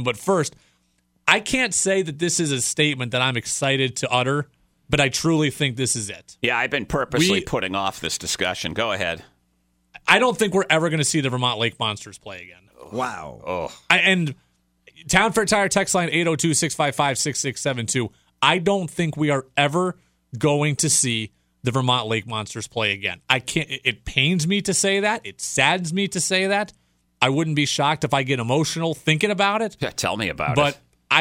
But first, I can't say that this is a statement that I'm excited to utter, but I truly think this is it. Yeah, I've been purposely putting off this discussion. Go ahead. I don't think we're ever going to see the Vermont Lake Monsters play again. Wow. Oh. And Town Fair Tire text line 802-655-6672. I don't think we are ever going to see the Vermont Lake Monsters play again. I can't. It pains me to say that. It saddens me to say that. I wouldn't be shocked if I get emotional thinking about it. Yeah, tell me about it. But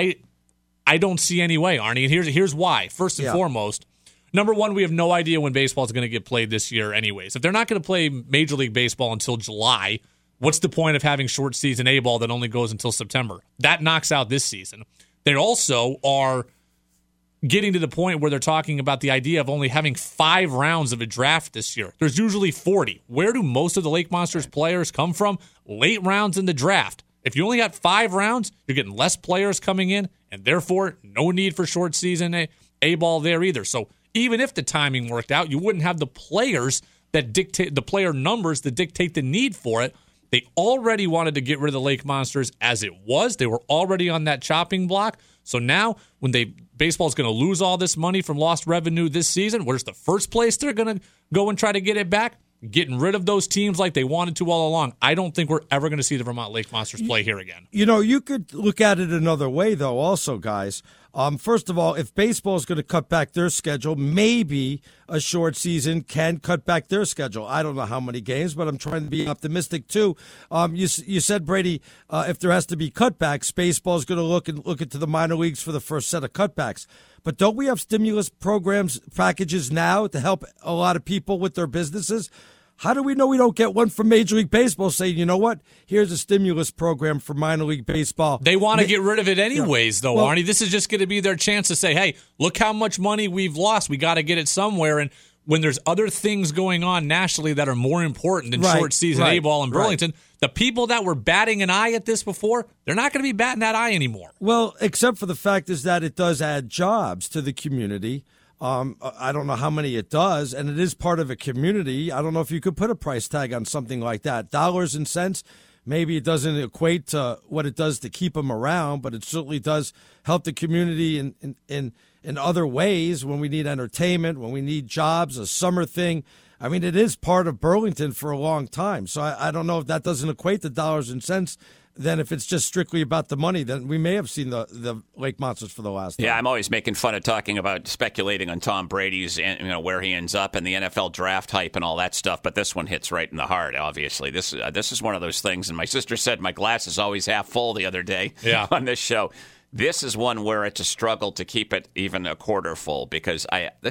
I don't see any way, Arnie. And here's why. First and foremost, number one, we have no idea when baseball is going to get played this year anyways. If they're not going to play Major League Baseball until July, what's the point of having short season A-ball that only goes until September? That knocks out this season. They also are getting to the point where they're talking about the idea of only having 5 rounds of a draft this year. There's usually 40. Where do most of the Lake Monsters players come from? Late rounds in the draft. If you only got 5 rounds, you're getting less players coming in, and therefore no need for short season A-ball there either. So even if the timing worked out, you wouldn't have the players that dictate the player numbers that dictate the need for it. They already wanted to get rid of the Lake Monsters as it was. They were already on that chopping block. So now when baseball is going to lose all this money from lost revenue this season, where's the first place they're going to go and try to get it back? Getting rid of those teams like they wanted to all along. I don't think we're ever going to see the Vermont Lake Monsters play here again. You know, you could look at it another way, though, also, guys. First of all, if baseball is going to cut back their schedule, maybe a short season can cut back their schedule. I don't know how many games, but I'm trying to be optimistic, too. You said, Brady, if there has to be cutbacks, baseball is going to look into the minor leagues for the first set of cutbacks. But don't we have stimulus programs, packages now to help a lot of people with their businesses? How do we know we don't get one from Major League Baseball saying, you know what, here's a stimulus program for minor league baseball? They want to get rid of it anyways, though, Arnie. This is just going to be their chance to say, hey, look how much money we've lost. We got to get it somewhere. And when there's other things going on nationally that are more important than short season A-ball in Burlington, the people that were batting an eye at this before, they're not going to be batting that eye anymore. Well, except for the fact is that it does add jobs to the community. I don't know how many it does, and it is part of a community. I don't know if you could put a price tag on something like that. Dollars and cents, maybe it doesn't equate to what it does to keep them around, but it certainly does help the community in other ways when we need entertainment, when we need jobs, a summer thing. I mean, it is part of Burlington for a long time. So I don't know if that doesn't equate to dollars and cents. Then if it's just strictly about the money, then we may have seen the Lake Monsters for the last time. Yeah, I'm always making fun of talking about speculating on Tom Brady's, where he ends up and the NFL draft hype and all that stuff. But this one hits right in the heart. Obviously, this is one of those things. And my sister said my glass is always half full the other day on this show. This is one where it's a struggle to keep it even a quarter full because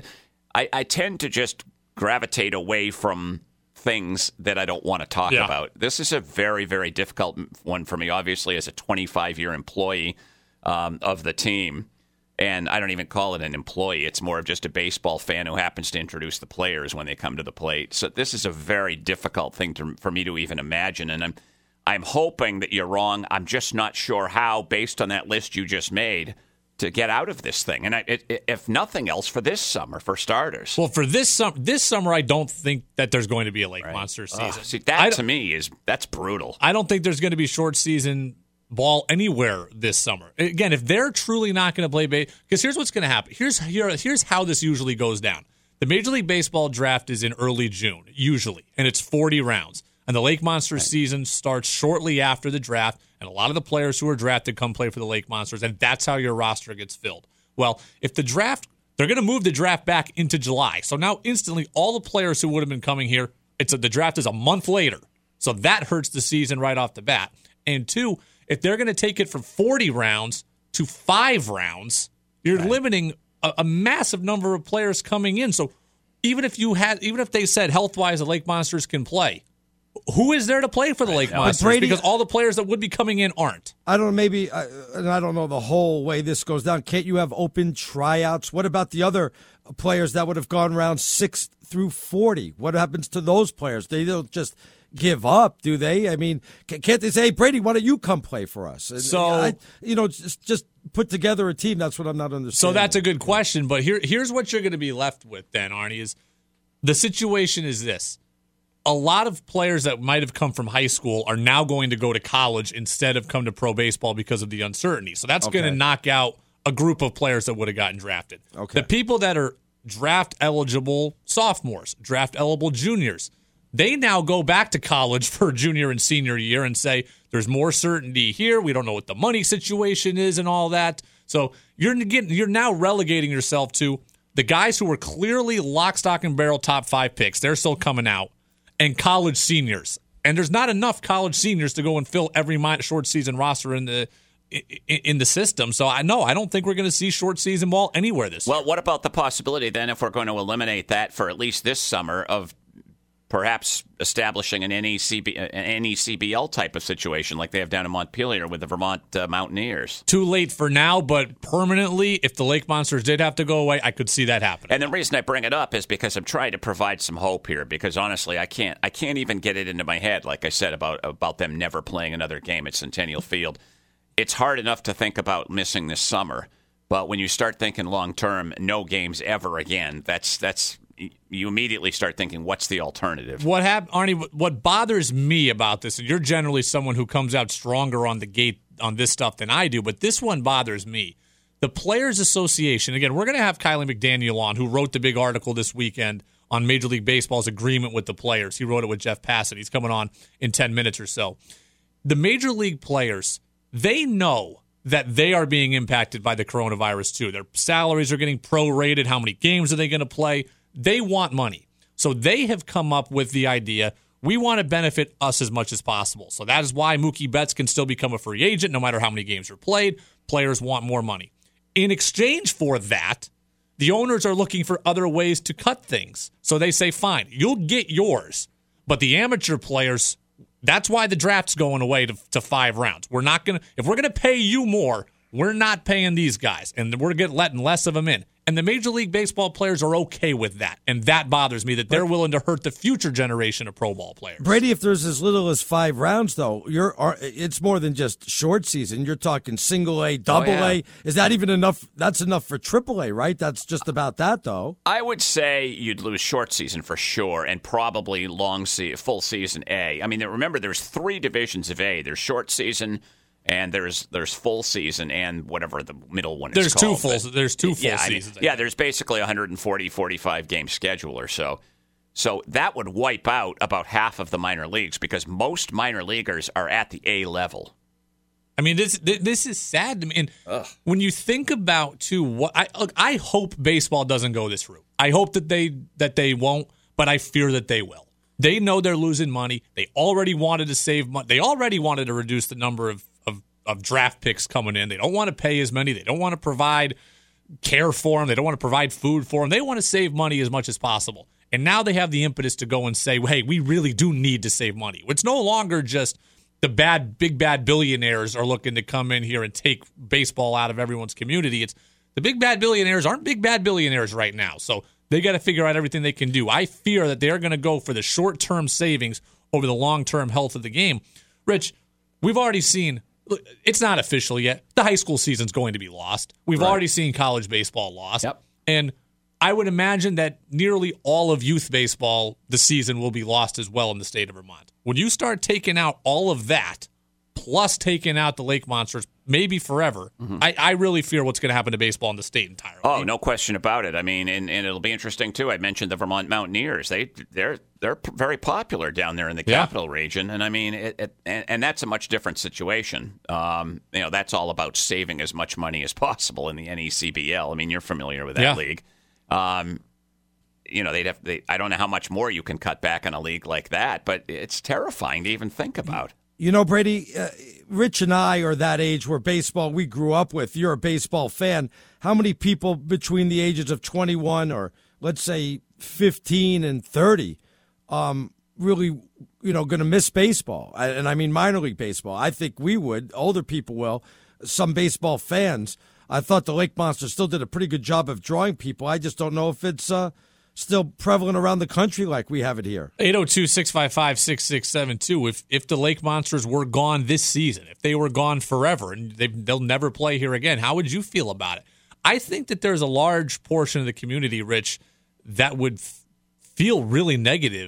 I tend to just gravitate away from things that I don't want to talk about. This is a very, very difficult one for me, obviously, as a 25-year employee of the team. And I don't even call it an employee. It's more of just a baseball fan who happens to introduce the players when they come to the plate. So this is a very difficult thing for me to even imagine. And I'm hoping that you're wrong. I'm just not sure how, based on that list you just made, to get out of this thing. And if nothing else, for this summer, for starters. Well, for this summer, I don't think that there's going to be a Lake Monster season. See, that to me that's brutal. I don't think there's going to be short season ball anywhere this summer. Again, if they're truly not going to play baseball, because here's what's going to happen. Here's how this usually goes down. The Major League Baseball draft is in early June, usually, and it's 40 rounds. And the Lake Monsters season starts shortly after the draft, and a lot of the players who are drafted come play for the Lake Monsters, and that's how your roster gets filled. Well, if the draft, they're going to move the draft back into July. So now instantly all the players who would have been coming here, the draft is a month later. So that hurts the season right off the bat. And two, if they're going to take it from 40 rounds to 5 rounds, you're limiting a massive number of players coming in. So even if they said health-wise the Lake Monsters can play, who is there to play for the Lake Monsters? Brady, because all the players that would be coming in aren't. I don't know, maybe, and I don't know the whole way this goes down. Can't you have open tryouts? What about the other players that would have gone round 6 through 40? What happens to those players? They don't just give up, do they? I mean, can't they say, hey, Brady, why don't you come play for us? And just put together a team. That's what I'm not understanding. So that's a good question, but here's what you're going to be left with then, Arnie, is the situation is this. a lot of players that might have come from high school are now going to go to college instead of come to pro baseball because of the uncertainty. So that's going to knock out a group of players that would have gotten drafted. Okay. The people that are draft eligible sophomores, draft eligible juniors, they now go back to college for junior and senior year and say, there's more certainty here. We don't know what the money situation is and all that. So you're now relegating yourself to the guys who were clearly lock, stock, and barrel top 5 picks. They're still coming out. And college seniors. And there's not enough college seniors to go and fill every short season roster in the system. So I don't think we're going to see short season ball anywhere this year. Well, what about the possibility then, if we're going to eliminate that for at least this summer, of perhaps establishing an NECBL type of situation like they have down in Montpelier with the Vermont Mountaineers? Too late for now, but permanently, if the Lake Monsters did have to go away, I could see that happen. And the reason I bring it up is because I'm trying to provide some hope here, because honestly, I can't even get it into my head, like I said, about them never playing another game at Centennial Field. It's hard enough to think about missing this summer, but when you start thinking long term, no games ever again, that's you immediately start thinking, what's the alternative? What Arnie? What bothers me about this, and you're generally someone who comes out stronger on the gate on this stuff than I do, but this one bothers me. The Players Association, again, we're going to have Kylie McDaniel on, who wrote the big article this weekend on Major League Baseball's agreement with the players. He wrote it with Jeff Passett. He's coming on in 10 minutes or so. The Major League players, they know that they are being impacted by the coronavirus too. Their salaries are getting prorated. How many games are they going to play? They want money. So they have come up with the idea, we want to benefit us as much as possible. So that is why Mookie Betts can still become a free agent no matter how many games are played. Players want more money. In exchange for that, the owners are looking for other ways to cut things. So they say, fine, you'll get yours. But the amateur players, that's why the draft's going away to 5 rounds. We're not going to, if we're going to pay you more, we're not paying these guys. And we're letting less of them in. And the Major League Baseball players are okay with that. And that bothers me, that they're willing to hurt the future generation of pro ball players. Brady, if there's as little as 5 rounds, though, it's more than just short season. You're talking single A, double A. Is that even enough? That's enough for triple A, right? That's just about that, though. I would say you'd lose short season for sure, and probably full season A. I mean, remember, there's 3 divisions of A. There's short season, and there's full season, and whatever the middle one is called. There's two full seasons. There's basically 140, 45 game schedule or so. So that would wipe out about half of the minor leagues, because most minor leaguers are at the A level. I mean, this is sad to me. And when you think about too, what I hope baseball doesn't go this route. I hope that they won't, but I fear that they will. They know they're losing money. They already wanted to save money. They already wanted to reduce the number of draft picks coming in. They don't want to pay as many. They don't want to provide care for them. They don't want to provide food for them. They want to save money as much as possible. And now they have the impetus to go and say, hey, we really do need to save money. It's no longer just the big bad billionaires are looking to come in here and take baseball out of everyone's community. It's the big bad billionaires aren't big bad billionaires right now. So they got to figure out everything they can do. I fear that they're going to go for the short-term savings over the long-term health of the game. Rich, we've already seen, it's not official yet, the high school season's going to be lost. We've already seen college baseball lost. Yep. And I would imagine that nearly all of youth baseball, the season will be lost as well in the state of Vermont. When you start taking out all of that, plus taking out the Lake Monsters, maybe forever, I really fear what's going to happen to baseball in the state entirely. Oh, no question about it. I mean, and it'll be interesting, too. I mentioned the Vermont Mountaineers. They're very popular down there in the capital region. And, I mean, and that's a much different situation. That's all about saving as much money as possible in the NECBL. I mean, you're familiar with that league. I don't know how much more you can cut back on a league like that, but it's terrifying to even think about. You know, Brady, Rich and I are that age where baseball we grew up with. You're a baseball fan. How many people between the ages of 21 or let's say 15 and 30 really, going to miss baseball? And I mean minor league baseball. I think we would. Older people will. Some baseball fans. I thought the Lake Monsters still did a pretty good job of drawing people. I just don't know if it's still prevalent around the country like we have it here. 802-655-6672. If the Lake Monsters were gone this season, if they were gone forever and they'll never play here again, how would you feel about it? I think that there's a large portion of the community, Rich, that would feel really negative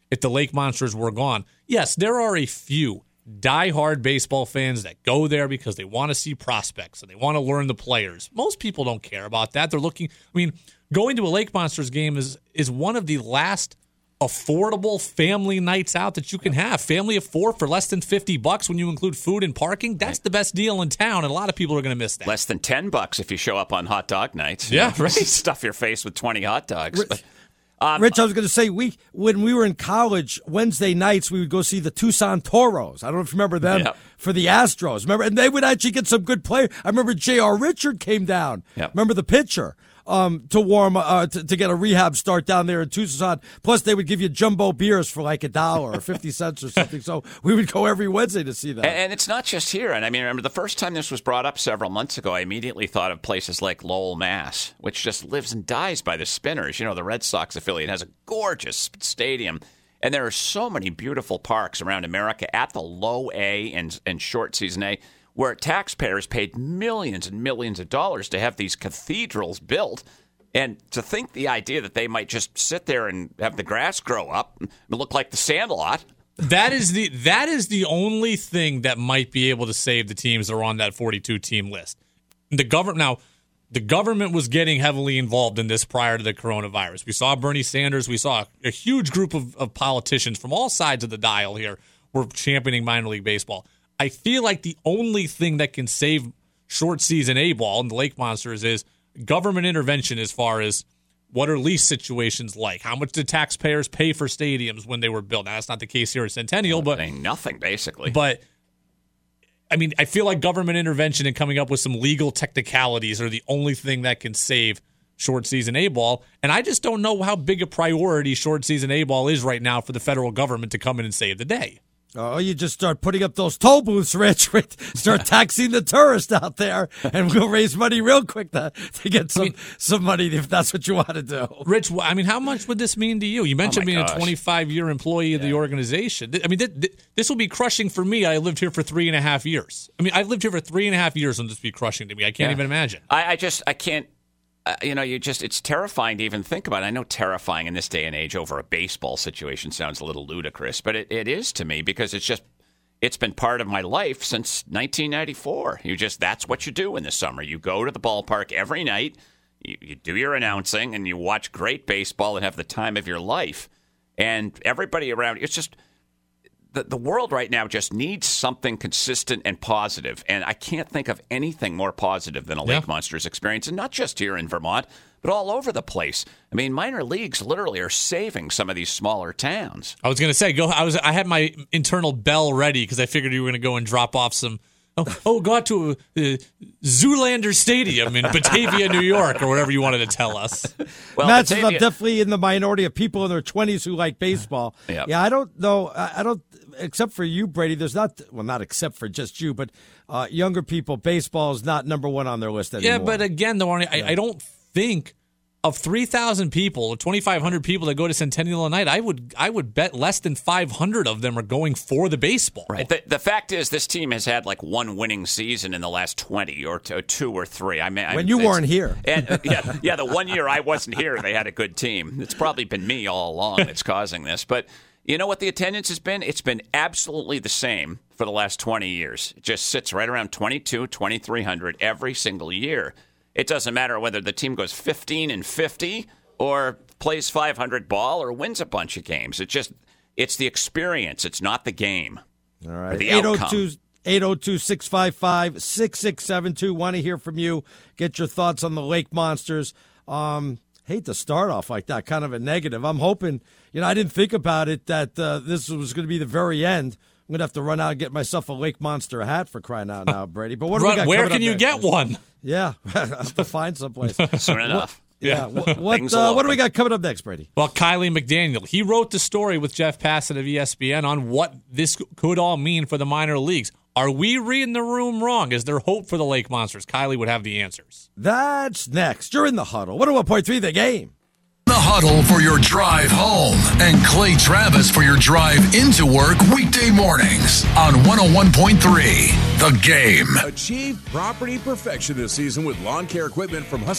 if the Lake Monsters were gone. Yes, there are a few diehard baseball fans that go there because they want to see prospects and they want to learn the players. Most people don't care about that. They're looking. I mean, going to a Lake Monsters game is one of the last affordable family nights out that you can have. Family of 4 for less than $50 when you include food and parking. That's the best deal in town, and a lot of people are going to miss that. Less than $10 if you show up on hot dog nights. Yeah, right. Stuff your face with 20 hot dogs. Rich, I was going to say, when we were in college, Wednesday nights, we would go see the Tucson Toros. I don't know if you remember them for the Astros. Remember, and they would actually get some good players. I remember J.R. Richard came down. Yep. Remember the pitcher? To warm to get a rehab start down there in Tucson. Plus, they would give you jumbo beers for like $1 or 50 cents or something. So we would go every Wednesday to see that. And it's not just here. And I mean, remember the first time this was brought up several months ago, I immediately thought of places like Lowell, Mass, which just lives and dies by the Spinners. You know, the Red Sox affiliate has a gorgeous stadium. And there are so many beautiful parks around America at the low A and short season A, where taxpayers paid millions and millions of dollars to have these cathedrals built. And to think the idea that they might just sit there and have the grass grow up and look like the Sandlot. That is the only thing that might be able to save the teams that are on that 42-team list. The government was getting heavily involved in this prior to the coronavirus. We saw Bernie Sanders. We saw a huge group of politicians from all sides of the dial here were championing minor league baseball. I feel like the only thing that can save short season A-ball and the Lake Monsters is government intervention as far as what are lease situations like? How much did taxpayers pay for stadiums when they were built? Now, that's not the case here at Centennial, but nothing, basically. But, I mean, I feel like government intervention and coming up with some legal technicalities are the only thing that can save short season A-ball. And I just don't know how big a priority short season A-ball is right now for the federal government to come in and save the day. Oh, you just start putting up those toll booths, Rich. Start taxing the tourists out there, and we'll raise money real quick to get some money if that's what you want to do. Rich, I mean, how much would this mean to you? You mentioned being a 25-year employee of the organization. I mean, this will be crushing for me. I lived here for 3.5 years. I mean, I've lived here for 3.5 years, and this will be crushing to me. I can't even imagine. I can't. It's terrifying to even think about it. I know terrifying in this day and age over a baseball situation sounds a little ludicrous, but it is to me because it's been part of my life since 1994. That's what you do in the summer. You go to the ballpark every night, you do your announcing, and you watch great baseball and have the time of your life. And everybody around, it's just the world right now just needs something consistent and positive. And I can't think of anything more positive than a Lake Monsters experience, and not just here in Vermont, but all over the place. I mean, minor leagues literally are saving some of these smaller towns. I was going to say, I had my internal bell ready because I figured you were going to go and drop off some. Got to Zoolander Stadium in Batavia, New York, or whatever you wanted to tell us. Well, Matt's definitely in the minority of people in their 20s who like baseball. Yep. Yeah, I don't know. I don't, except for you, Brady, there's not except for just you, but younger people, baseball is not number one on their list anymore. Yeah, but again, though, Arnie, I don't think of 3,000 people or 2,500 people that go to Centennial a night, I would bet less than 500 of them are going for the baseball. Right. The fact is, this team has had like one winning season in the last 20 or 2 or 3. When you weren't here. And, the 1 year I wasn't here, they had a good team. It's probably been me all along that's causing this. But you know what the attendance has been? It's been absolutely the same for the last 20 years. It just sits right around 2,300 every single year. It doesn't matter whether the team goes 15-50 or plays 500 ball or wins a bunch of games. It's the experience. It's not the game. All right. The outcome. 802-655-6672. Want to hear from you. Get your thoughts on the Lake Monsters. Hate to start off like that, kind of a negative. I'm hoping, I didn't think about it that this was going to be the very end. I'm going to have to run out and get myself a Lake Monster hat for crying out now, Brady. But what do we got? Where can you get one? Yeah, I have to find someplace. Soon enough. What do we got coming up next, Brady? Well, Kiley McDaniel. He wrote the story with Jeff Passett of ESPN on what this could all mean for the minor leagues. Are we reading the room wrong? Is there hope for the Lake Monsters? Kiley would have the answers. That's next. You're in the huddle. 101.3 The Game. The Huddle for your drive home and Clay Travis for your drive into work weekday mornings on 101.3 The Game. Achieve property perfection this season with lawn care equipment from Husky.